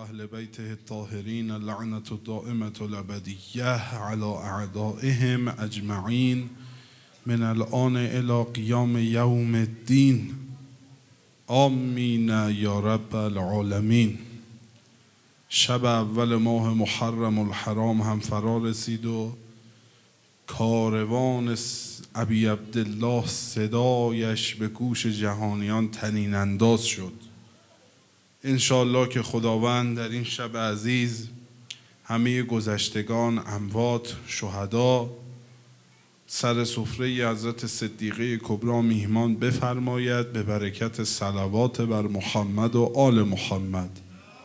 اهل بیته الطاهرین اللعنة الدائمة الابدیة على اعدائهم اجمعین من الان الى قیام یوم الدین آمین یا رب العالمین. شب اول ماه محرم الحرام هم فرا رسید و کاروان ابی عبدالله صدایش به گوش جهانیان طنین انداز شد. انشاءالله که خداوند در این شب عزیز همه گذشتگان، اموات، شهدا سر سفره حضرت صدیقه کبری میهمان بفرماید به برکت صلوات بر محمد و آل محمد.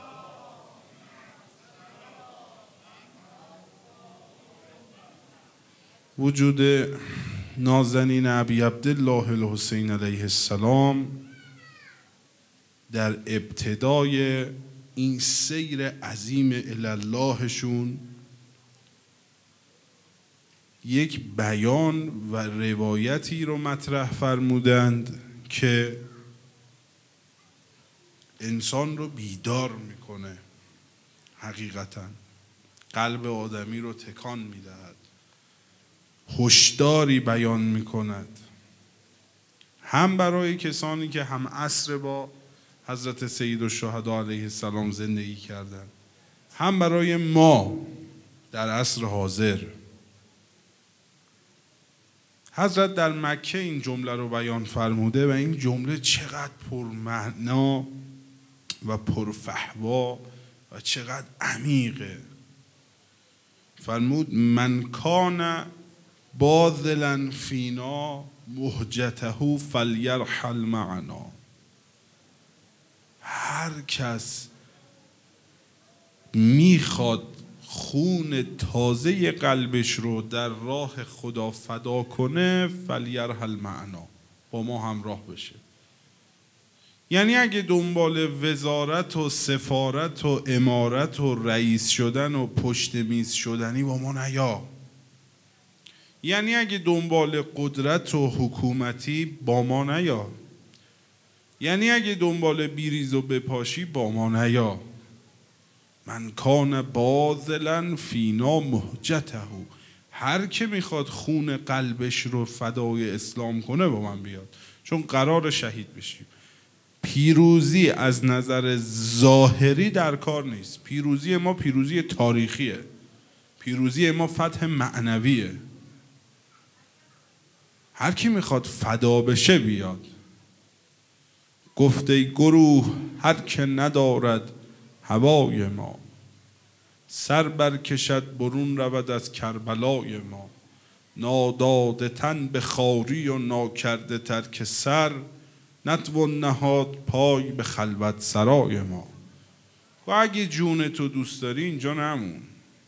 وجود نازنین ابی عبدالله الحسین علیه السلام در ابتدای این سیر عظیم الاللهشون یک بیان و روایتی رو مطرح فرمودند که انسان رو بیدار میکنه، حقیقتا قلب آدمی رو تکان میدهد، هشداری بیان میکند، هم برای کسانی که هم عصر با حضرت سید الشهدا علیه السلام زندگی کردند، هم برای ما در عصر حاضر. حضرت در مکه این جمله رو بیان فرموده و این جمله چقدر پرمعنا و پرفحوا و چقدر عمیقه. فرمود من کان باذلا فینا مهجته فلیرحل معنا. هر کس میخواد خون تازه قلبش رو در راه خدا فدا کنه فلیرحل معنا، با ما همراه بشه. یعنی اگه دنبال وزارت و سفارت و امارت و رئیس شدن و پشت میز شدنی با ما نیا. یعنی اگه دنبال قدرت و حکومتی با ما نیا. یعنی اگه دنبال بیریز و بپاشی با ما نیا. من کان باذلا فینا مهجته. هر که میخواد خون قلبش رو فدای اسلام کنه با من بیاد، چون قرار شهید بشیم. پیروزی از نظر ظاهری در کار نیست. پیروزی ما پیروزی تاریخیه. پیروزی ما فتح معنویه. هر کی میخواد فدا بشه بیاد. گفته گروه هر که ندارد هوای ما، سر برکشد برون رود از کربلای ما. ناداده تن به خواری و ناکرده ترک سر، نتوان نهاد پای به خلوت سرای ما. و اگه جون تو دوست داری اینجا نمون.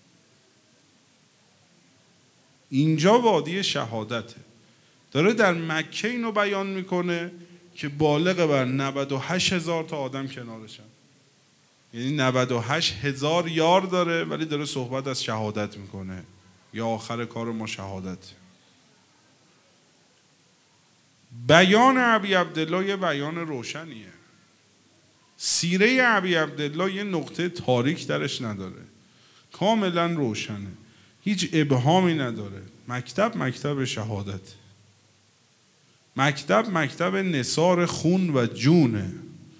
اینجا وادی شهادته. داره در مکه اینو بیان میکنه که بالغ بر 98,000 تا آدم کنارشن. یعنی 98,000 یار داره، ولی داره صحبت از شهادت میکنه. یا آخر کار ما شهادت. بیان ابی عبدالله یه بیان روشنیه. سیره ابی عبدالله یه نقطه تاریک درش نداره، کاملا روشنه، هیچ ابهامی نداره. مکتب شهادت، مکتب نثار خون و جونه.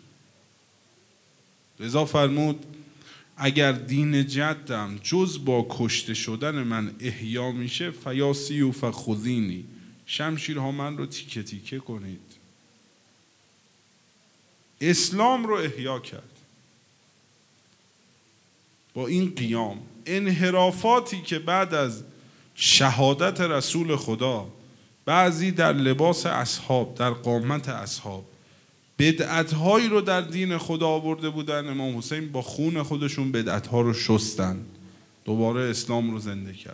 لذا فرمود اگر دین جدم جز با کشته شدن من احیا میشه فیاسی و خذینی، شمشیرها من رو تیکه تیکه کنید. اسلام رو احیا کرد با این قیام. انحرافاتی که بعد از شهادت رسول خدا بعضی در لباس اصحاب، در قامت اصحاب، بدعت‌هایی رو در دین خدا آورده بودن، امام حسین با خون خودشون بدعت‌ها رو شستن، دوباره اسلام رو زنده کردن.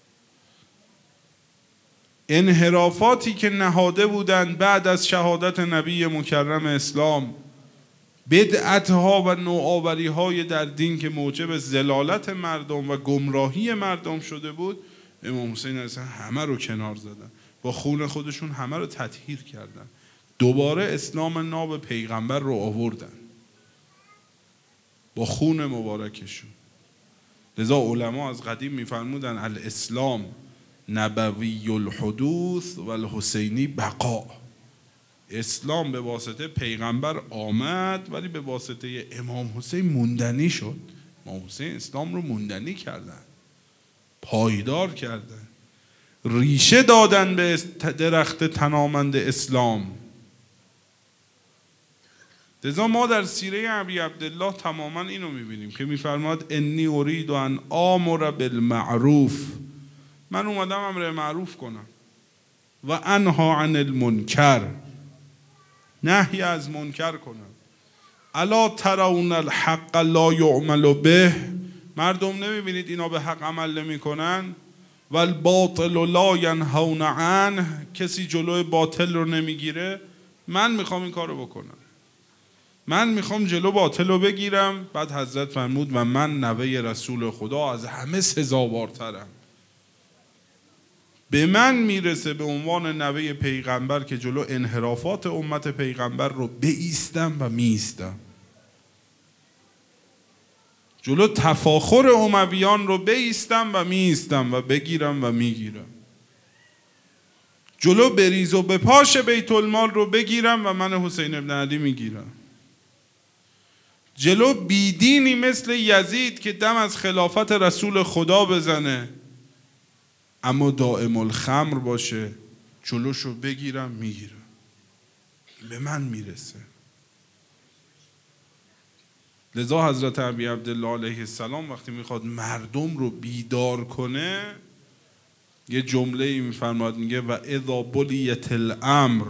انحرافاتی که نهاده بودن بعد از شهادت نبی مکرم اسلام، بدعت‌ها و نوآوری‌های در دین که موجب ضلالت مردم و گمراهی مردم شده بود، امام حسین علیه السلام همه رو کنار زدن، با خون خودشون همه رو تطهیر کردن، دوباره اسلام ناب پیغمبر رو آوردن. با خون مبارکشون. لذا علما از قدیم میفرمودن الاسلام نبوی الحدوث و الحسینی بقا. اسلام به واسطه پیغمبر آمد ولی به واسطه امام حسین موندنی شد. امام حسین اسلام رو موندنی کردن، پایدار کردن، ریشه دادن به درخت تنامند اسلام. لذا ما در سیره ابی عبدالله تماما اینو میبینیم که میفرماد انی ارید ان آمر بالمعروف، من اومدم امر معروف کنم، و انها عن المنکر، نهی از منکر کنم. الا ترون الحق لا یعمل به، مردم نمیبینید اینا به حق عمل نمیکنن؟ و الباطل لا ینهون عنه، کسی جلوی باطل رو نمیگیره. من میخوام این کارو بکنم، من میخوام جلو باطل رو بگیرم. بعد حضرت فرمود و من نوه رسول خدا از همه سزاوارترم. به من میرسه به عنوان نوه پیغمبر که جلو انحرافات امت پیغمبر رو بایستم و میایستم، جلو تفاخر امویان رو بایستم و میایستم و بگیرم و میگیرم، جلو بریز و بپاش بیت المال رو بگیرم و من حسین ابن علی میگیرم، جلو بیدینی مثل یزید که دم از خلافت رسول خدا بزنه اما دائم الخمر باشه، جلوشو بگیرم میگیرم. به من میرسه. لذا حضرت ابی عبدالله علیه السلام وقتی میخواد مردم رو بیدار کنه یه جمله میفرماد، میگه و اذا بلیت الامر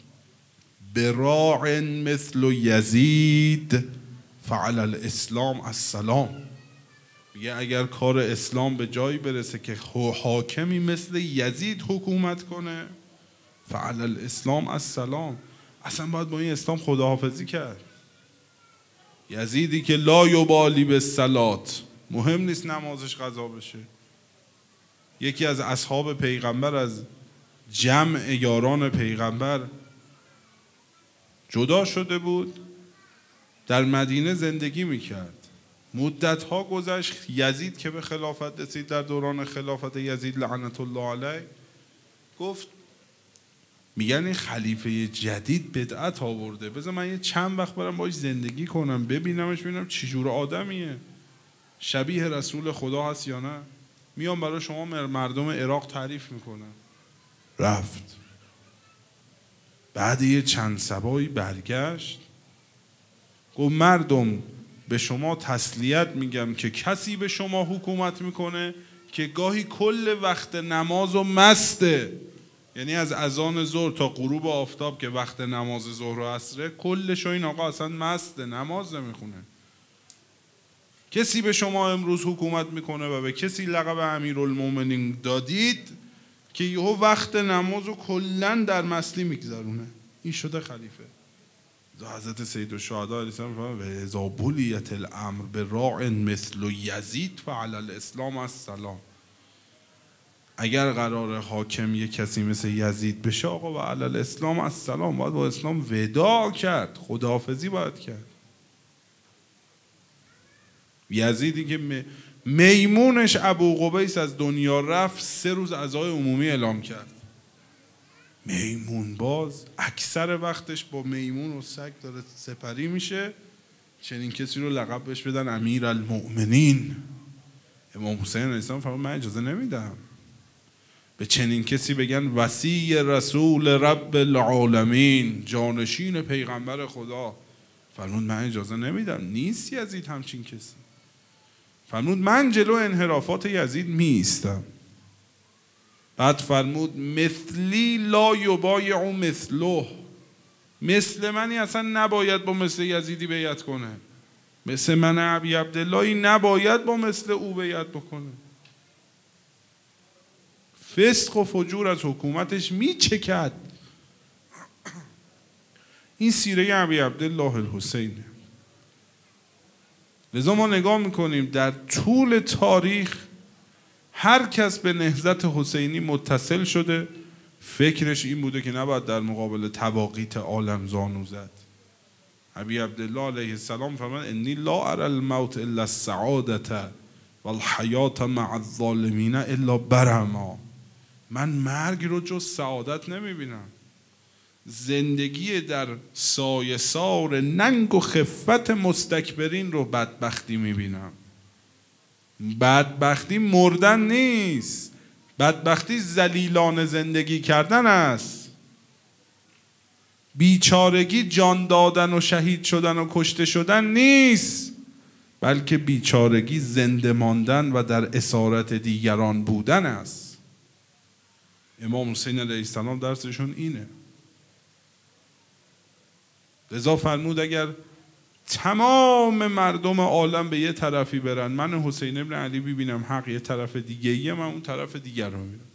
براع مثل یزید فعل الاسلام السلام. میگه اگر کار اسلام به جایی برسه که حاکمی مثل یزید حکومت کنه، فعل الاسلام السلام، اصلا باید با این اسلام خداحافظی کرد. یزیدی که لا یبالی بالصلات، مهم نیست نمازش قضا بشه. یکی از اصحاب پیغمبر از جمع یاران پیغمبر جدا شده بود، در مدینه زندگی میکرد. مدتها گذشت، یزید که به خلافت رسید در دوران خلافت یزید لعنت الله علیه، گفت میگن این خلیفه جدید بدعت آورده، بذار من یه چند وقت برم باش زندگی کنم ببینمش، ببینم چی جور آدمیه، شبیه رسول خدا هست یا نه، میام برای شما مردم عراق تعریف میکنم. رفت. بعد یه چند صباحی برگشت، گفت مردم به شما تسلیت میگم که کسی به شما حکومت میکنه که گاهی کل وقت نماز و مسته، یعنی از اذان ظهر تا غروب آفتاب که وقت نماز ظهر و عصره کلش این آقا اصلا مسته، نماز نمیخونه. کسی به شما امروز حکومت میکنه و به کسی لقب امیرالمومنین دادید که یهو وقت نماز رو کلن در مستی میگذرونه، این شده خلیفه. حضرت سید الشهدا علیه السلام و اذا بلیت الامر براع مثل یزید فعلی الاسلام السلام، اگر قرار حاکم یک کسی مثل یزید بشه آقا و علی الاسلام السلام، باید با اسلام وداع کرد، خداحافظی باید کرد. یزیدی که میمونش ابو قبیس از دنیا رفت 3 روز عزای عمومی اعلام کرد. میمون باز اکثر وقتش با میمون و سگ داره سپری میشه، چنین کسی رو لقب بهش بدن امیرالمؤمنین. امام حسین علیه السلام فرمود من اجازه نمیدم به چنین کسی بگن وصی رسول رب العالمین، جانشین پیغمبر خدا. فرمود من اجازه نمیدم، نیست یزید همچین کسی. فرمود من جلو انحرافات یزید میایستم. بعد فرمود مثلی لا یبایع مثله، مثل منی اصلا نباید با مثل یزیدی بیعت کنه، مثل من ابی عبداللهی نباید با مثل او بیعت بکنه. فسق و فجور از حکومتش میچکد. این سیره ابی عبدالله الحسینه. لذا ما نگاه میکنیم در طول تاریخ هر کس به نهضت حسینی متصل شده فکرش این بوده که نباید در مقابل تواقیت عالم زانو زد. ابی عبدالله علیه السلام فرمود انی لا اری الموت الا السعادة والحیات مع الظالمین الا برما. من مرگ رو جز سعادت نمیبینم، زندگی در سایه سار ننگ و خفت مستکبرین رو بدبختی میبینم. بدبختی مردن نیست، بدبختی ذلیلانه زندگی کردن است. بیچارگی جان دادن و شهید شدن و کشته شدن نیست، بلکه بیچارگی زنده ماندن و در اسارت دیگران بودن است. امام حسین علیه السلام درسشون اینه. لذا فرمود اگر تمام مردم عالم به یه طرفی برن، من حسین ابن علی ببینم حق یه طرف دیگه من اون طرف دیگر رو میرم.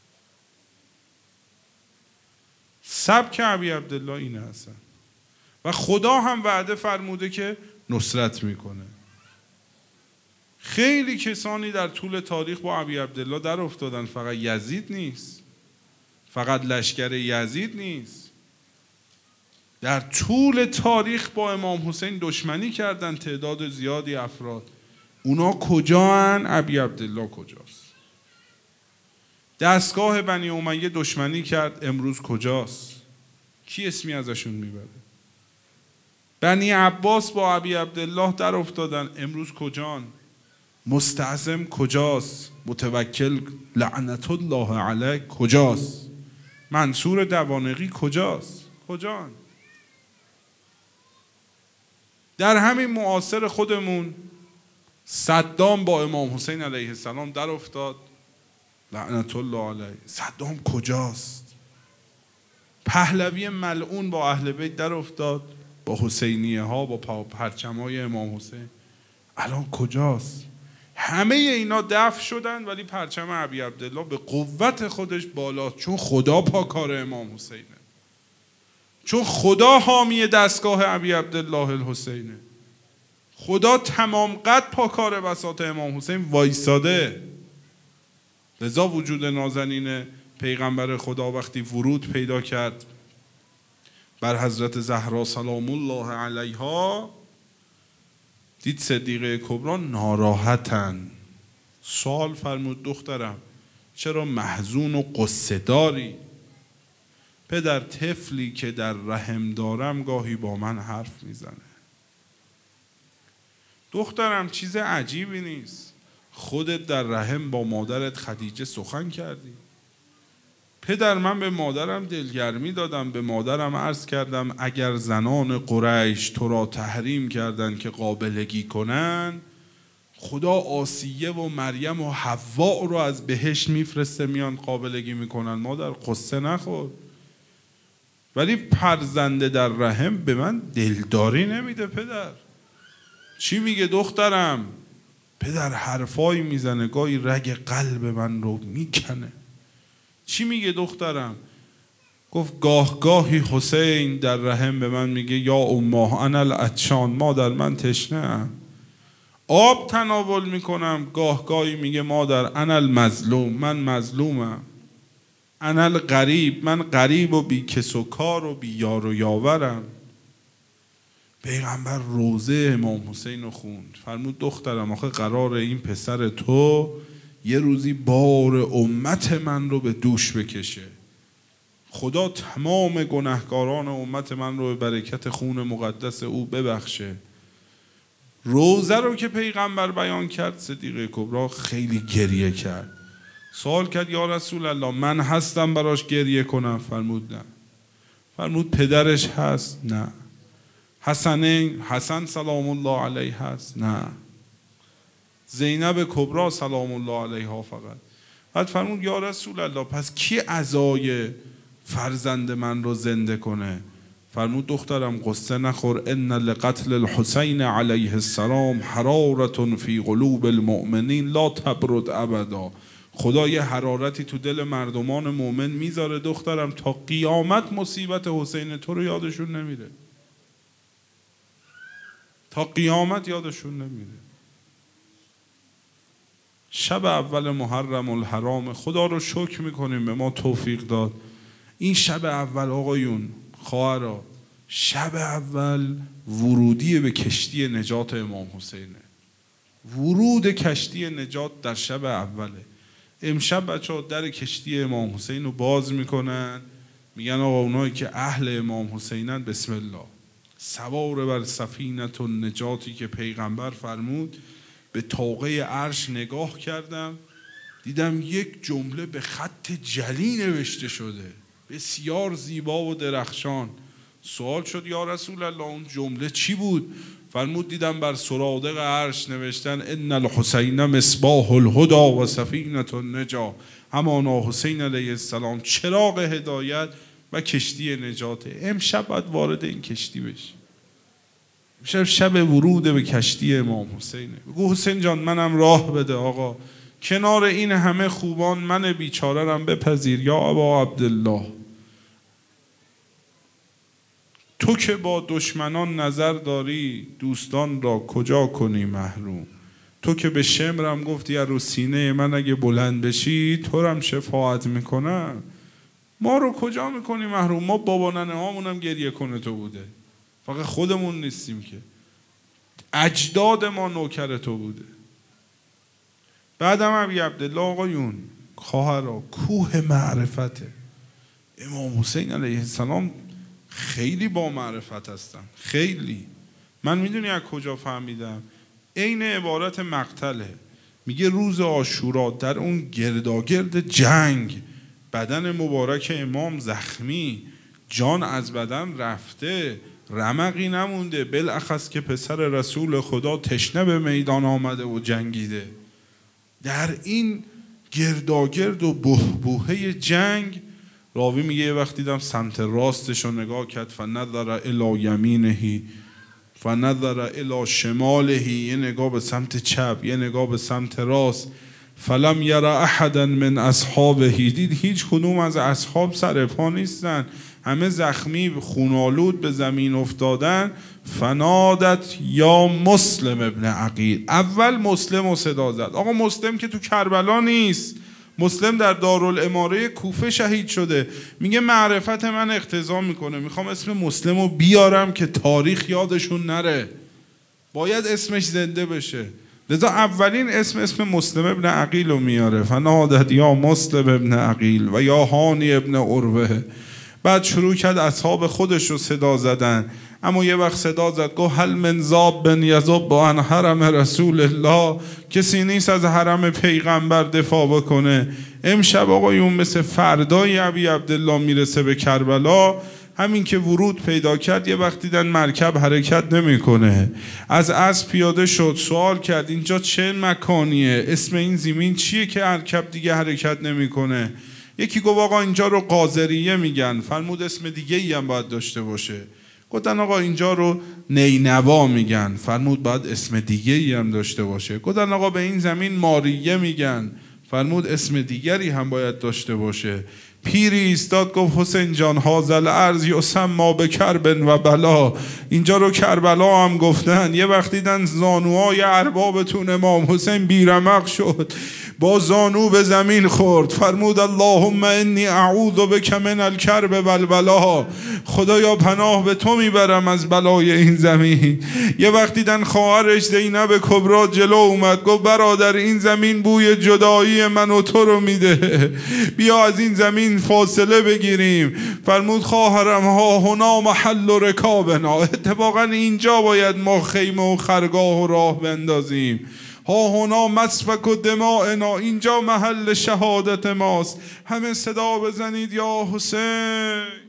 سبک ابی عبدالله اینه هستن و خدا هم وعده فرموده که نصرت میکنه. خیلی کسانی در طول تاریخ با ابی عبدالله در افتادن، فقط یزید نیست، فقط لشکر یزید نیست، در طول تاریخ با امام حسین دشمنی کردن تعداد زیادی افراد. اونا کجان؟ ابی عبدالله کجاست؟ دستگاه بنی امیه دشمنی کرد، امروز کجاست؟ کی اسمی ازشون میبره؟ بنی عباس با ابی عبدالله در افتادن، امروز کجان؟ مستعصم کجاست؟ متوکل لعنت الله علیه کجاست؟ منصور دوانقی کجاست؟ کجان؟ در همین معاصر خودمون صدام با امام حسین علیه السلام در افتاد، لعنت الله علیه. صدام کجاست؟ پهلوی ملعون با اهل بیت در افتاد، با حسینیه ها، با پرچمای امام حسین، الان کجاست؟ همه اینا دفع شدن ولی پرچم ابی عبدالله به قوت خودش بالاست، چون خدا پاکار امام حسینه، چون خدا حامی دستگاه ابی عبدالله الحسینه، خدا تمام قد پاکار بساط امام حسین وایساده. لذا وجود نازنین پیغمبر خدا وقتی ورود پیدا کرد بر حضرت زهرا سلام الله علیها، دید صدیقه کبرا ناراحتن. سوال فرمود دخترم چرا محزون و قصه داری؟ پدر طفلی که در رحم دارم گاهی با من حرف میزنه. دخترم چیز عجیبی نیست، خودت در رحم با مادرت خدیجه سخن کردی. پدر من به مادرم دلگرمی دادم، به مادرم عرض کردم اگر زنان قریش تو را تحریم کردن که قابلگی کنن، خدا آسیه و مریم و حوا رو از بهشت میفرسته میان قابلگی میکنن. مادر قصه نخور، ولی فرزنده در رحم به من دلداری نمیده. پدر چی میگه دخترم؟ پدر حرفایی میزنه گاهی رگ قلب من رو میکنه. چی میگه دخترم؟ گفت گاه گاهی حسین در رحم به من میگه یا امه انا العطشان، مادر من تشنه ام، آب تناول میکنم. گاه گاهی میگه مادر انا المظلوم، من مظلومم. انا الغریب، من غریب و بی کس و کار و بی یار و یاورم. پیغمبر روزه امام حسین رو خوند، فرمود دخترم آخه قراره این پسر تو یه روزی بار امت من رو به دوش بکشه. خدا تمام گناهکاران امت من رو به برکت خون مقدس او ببخشه. روزه رو که پیغمبر بیان کرد، صدیقه کبرا خیلی گریه کرد. سوال کرد یا رسول الله من هستم براش گریه کنم؟ فرمود نه. فرمود پدرش هست؟ نه. حسن سلام الله علیه هست؟ نه. زینب کبرا سلام الله علیها فقط. بعد فرمود یا رسول الله پس کی عزای فرزند من رو زنده کنه؟ فرمود دخترم قصه نخور، ان لقتل الحسین علیه السلام حرارة فی قلوب المؤمنین لا تبرد ابدا. خدا یه حرارتی تو دل مردمان مؤمن میذاره دخترم، تا قیامت مصیبت حسین تو رو یادشون نمیره، تا قیامت یادشون نمیره. شب اول محرم الحرام، خدا رو شکر میکنیم به ما توفیق داد. این شب اول آقایون، خواهرها، شب اول ورودی به کشتی نجات امام حسینه. ورود کشتی نجات در شب اوله. امشب بچه ها در کشتی امام حسین رو باز میکنن، میگن آقا اونایی که اهل امام حسینن بسم الله. سوار بر سفینه نجاتی که پیغمبر فرمود، به طاقه عرش نگاه کردم، دیدم یک جمله به خط جلی نوشته شده، بسیار زیبا و درخشان. سوال شد یا رسول الله اون جمله چی بود؟ فرمود دیدم بر سرادق عرش نوشتن ان الحسین مصباح الهدى و سفینه النجا، همانا حسین علیه السلام چراغ هدایت و کشتی نجاته. امشب باید وارد این کشتی بشی. امشب شب ورود به کشتی امام حسینه. بگو حسین جان منم راه بده آقا، کنار این همه خوبان من بیچاره رم بپذیر یا ابا عبدالله. تو که با دشمنان نظر داری، دوستان را کجا کنی محروم. تو که به شمرم گفتی رو سینه من اگه بلند بشی تو رم شفاعت میکنم، ما رو کجا میکنی محروم؟ ما بابا ننه هامونم گریه کنه تو بوده، فقط خودمون نیستیم که، اجداد ما نوکر تو بوده. بعدم ابی عبدالله آقایون خواهرا، کوه معرفته. امام حسین علیه السلام خیلی با معرفت هستن، خیلی. من میدونی از کجا فهمیدم؟ عین عبارت مقتله. میگه روز عاشورا در اون گرداگرد جنگ بدن مبارک امام زخمی، جان از بدن رفته، رمقی نمونده، بالاخص که پسر رسول خدا تشنه به میدان آمده و جنگیده. در این گرداگرد و بحبوحه جنگ، راوی میگه یه وقت دیدم سمت راستش رو نگاه کرد، فنظر الی یمینه فنظر الی شماله، یه نگاه به سمت چپ یه نگاه به سمت راست، فلم یر احدا من اصحابه، دید هیچ کدوم از اصحاب سر پا نیستن، همه زخمی خونالود به زمین افتادن. فنادت یا مسلم ابن عقیل، اول مسلم رو صدا زد. آقا مسلم که تو کربلا نیست، مسلم در دارالاماره کوفه شهید شده. میگه معرفت من اقتضا میکنه میخوام اسم مسلم رو بیارم که تاریخ یادشون نره، باید اسمش زنده بشه، لذا اولین اسم مسلم ابن عقیل رو میاره. فنادت یا مسلم ابن عقیل و یا هانی ابن عروه. بعد شروع کرد اصحاب خودش رو صدا زدن، اما یه وقت صدا زد گفت هل من ذاب بن یذب عن حرم رسول الله، کسی نیست از حرم پیغمبر دفاع بکنه. امشب آقایون مثل فردای ابی عبدالله میرسه به کربلا. همین که ورود پیدا کرد یه وقت دیدن مرکب حرکت نمیکنه، از اسب پیاده شد، سوال کرد اینجا چه مکانیه، اسم این زمین چیه که مرکب دیگه حرکت نمیکنه؟ یکی گفت آقا اینجا رو قاذریه میگن. فرمود اسم دیگه ای هم باید داشته باشه. گفتن آقا اینجا رو نینوا میگن. فرمود باید اسم دیگه ای هم داشته باشه. گفتن آقا به این زمین ماریه میگن. فرمود اسم دیگری هم باید داشته باشه. پیری ایستاد گفت حسین جان هازل ارض یسمى بکرب و بلا، اینجا رو کربلا هم گفتن. یه وقت دیدن زانوهای اربابتون امام حسین بیرمق شد، با زانو به زمین خورد. فرمود اللهم انی اعوذ بک من الکرب و البلا، خدایا پناه به تو میبرم از بلای این زمین. یه وقت دیدن خواهرش زینب کبرا جلو اومد، گفت برادر این زمین بوی جدایی من و تو رو میده، بیا از این زمین فاصله بگیریم. فرمود خواهرم ها هنا محل رکابنا، اتفاقا اینجا باید ما خیمه و خرگاه و راه بندازیم. ها هنا مسفک و دماءنا، اینجا محل شهادت ماست. همه صدا بزنید یا حسین.